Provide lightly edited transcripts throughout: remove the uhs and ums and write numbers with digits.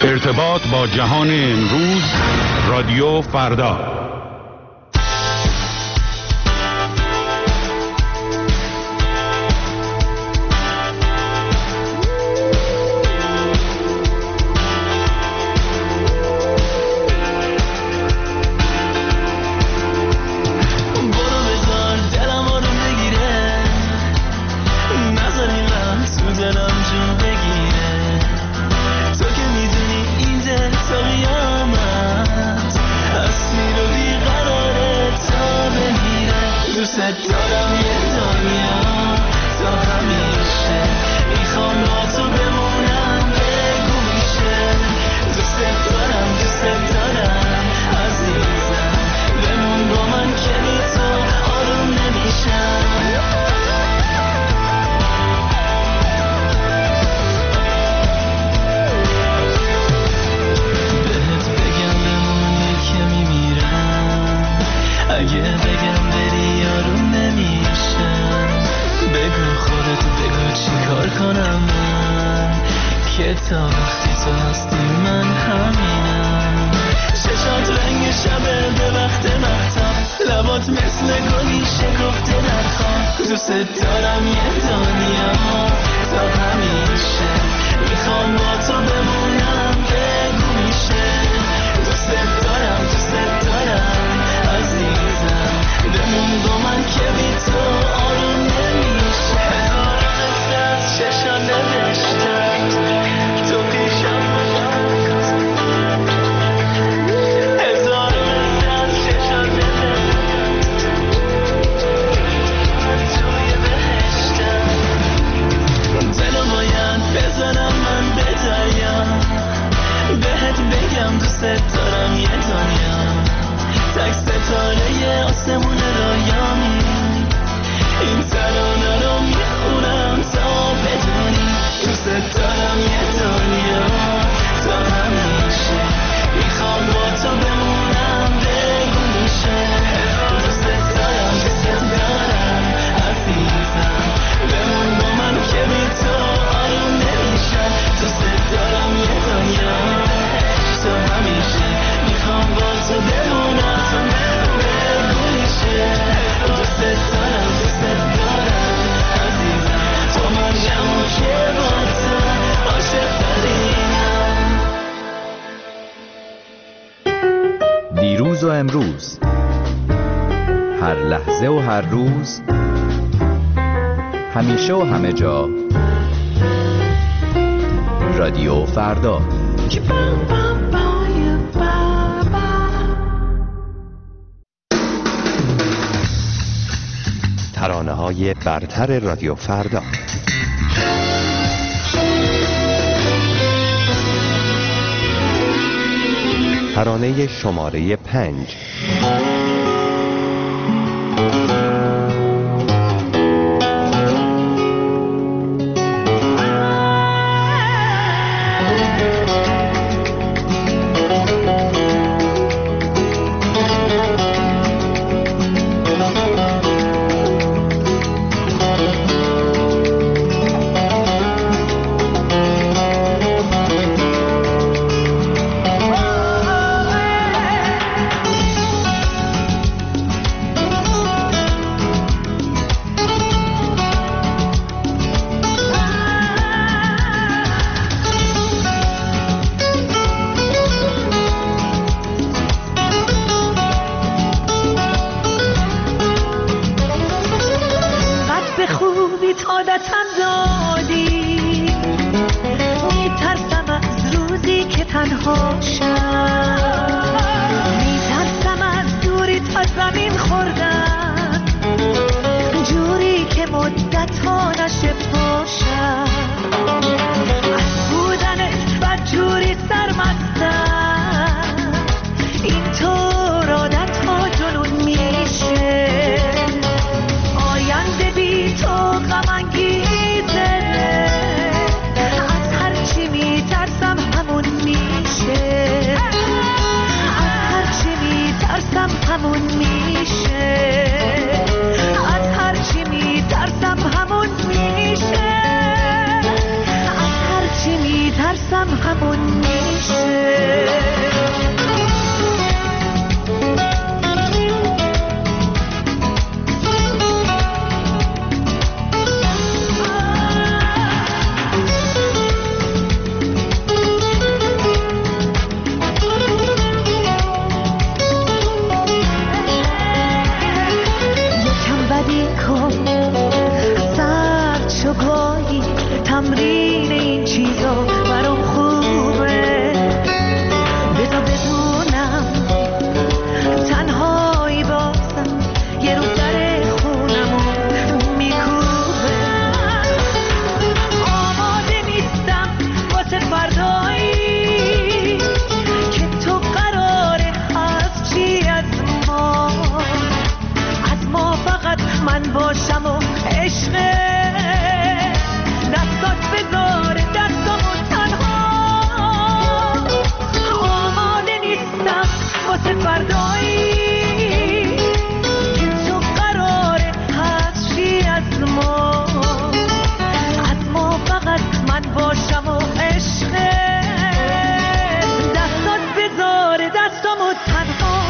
ارتباط با جهان امروز، رادیو فردا. دیروز و امروز، هر لحظه و هر روز، همیشه و همه جا، رادیو فردا. ترانه‌های برتر رادیو فردا. ترانه شماره 5. از هر چی میترسم همون میشه. میترسم همون میشه. تمرین این چیزا برام خوبه، بذار بدونم تنهایی بازم یه رو در خونمو میکوبه. آماده نیستم واسه فردایی که تو قراره از چی از ما فقط من باشم و عشقه. دستات بذاره دستامو تنها، آماده نیستم واسه فردایی که تو قراره هرچی از ما فقط من باشم و عشقه. دستات بذاره دستامو تنها.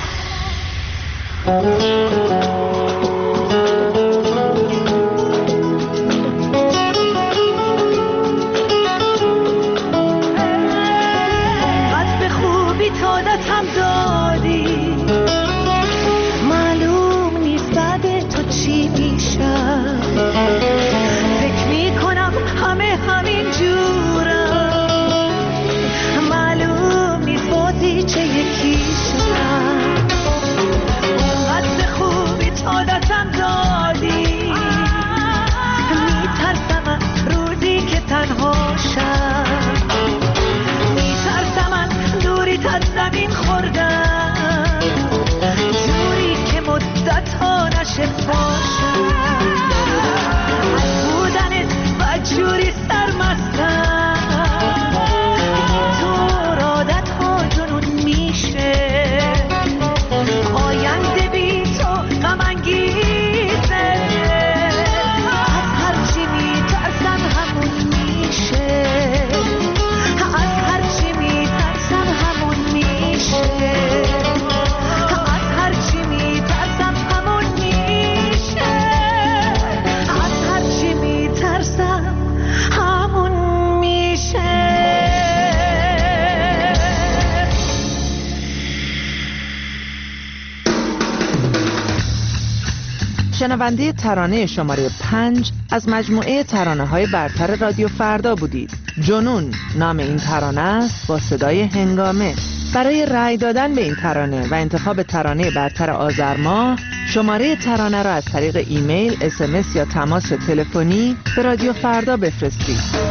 شنونده ترانه شماره 5 از مجموعه ترانه‌های برتر رادیو فردا بودید. جنون نام این ترانه است با صدای هنگامه. برای رأی دادن به این ترانه و انتخاب ترانه برتر آذر ماه، شماره ترانه را از طریق ایمیل، SMS یا تماس تلفنی به رادیو فردا بفرستید.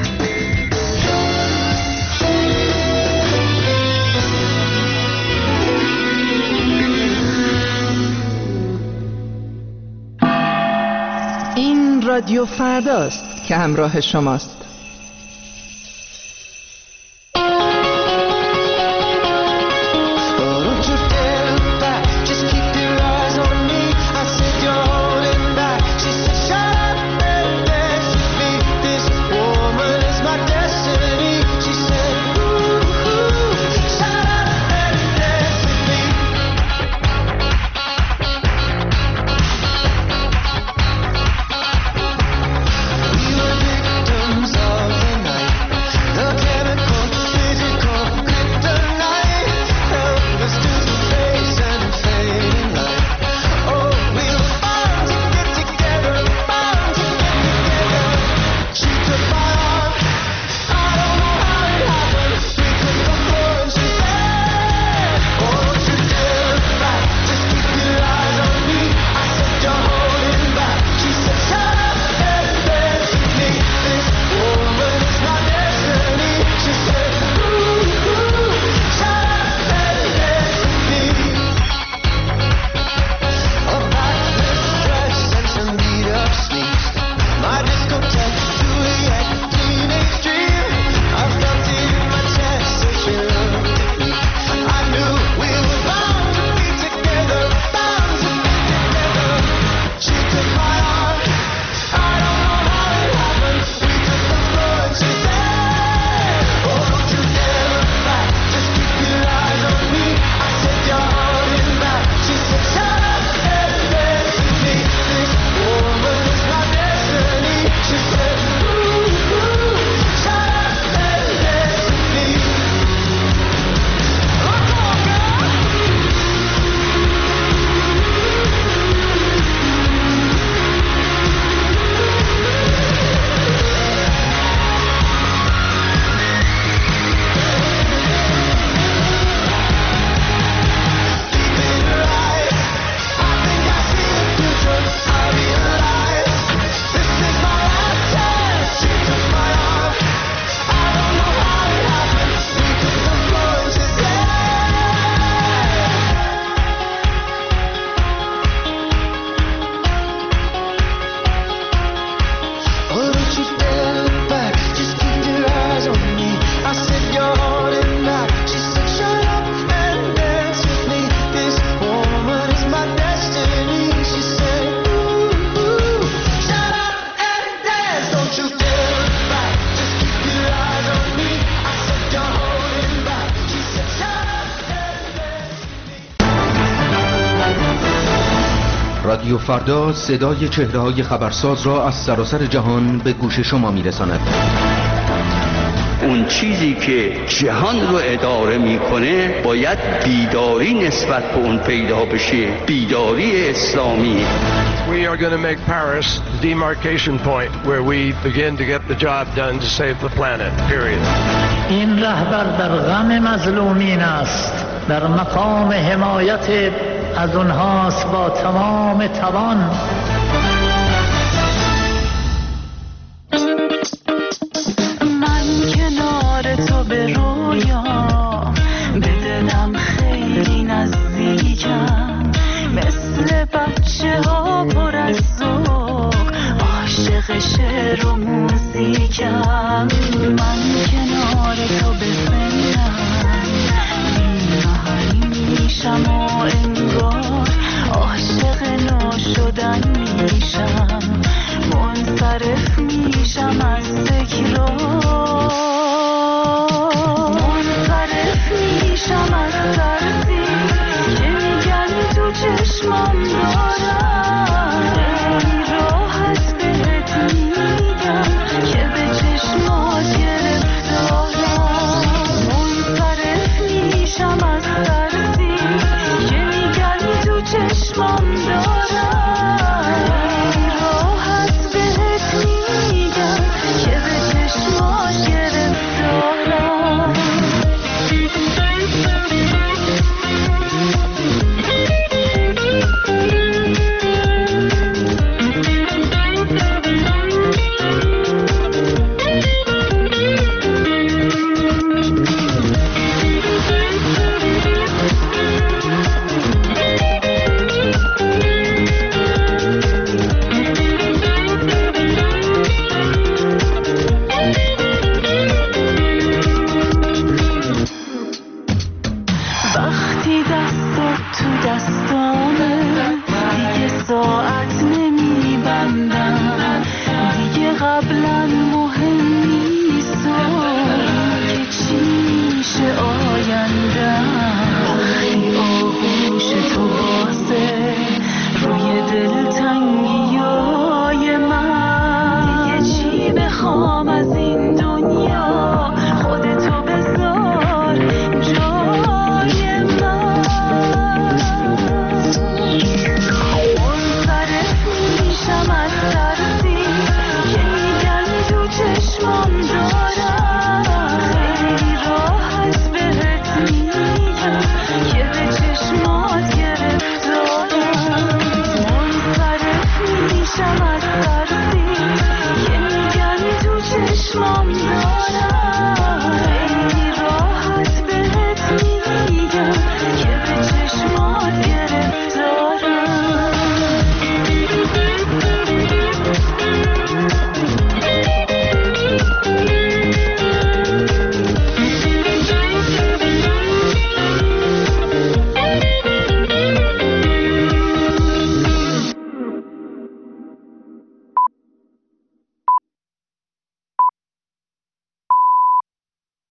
این رادیو فرداست که همراه شماست. Victims رادیو فردا صدای چهره‌های خبرساز را از سراسر جهان به گوش شما می‌رساند. اون چیزی که جهان رو اداره میکنه باید بیداری نسبت به اون پیدا بشه، بیداری اسلامی. We are going to make Paris the demarcation point where we begin to get the job done to save the planet. Period. این رهبر در غم مظلومین است، در مقام حمایت از اونهاست با تمام توان. تو به رویا به دلم خیلی نزدیکم، مثل بچه ها پر از ذوق، عاشق شعر و موزیکم. من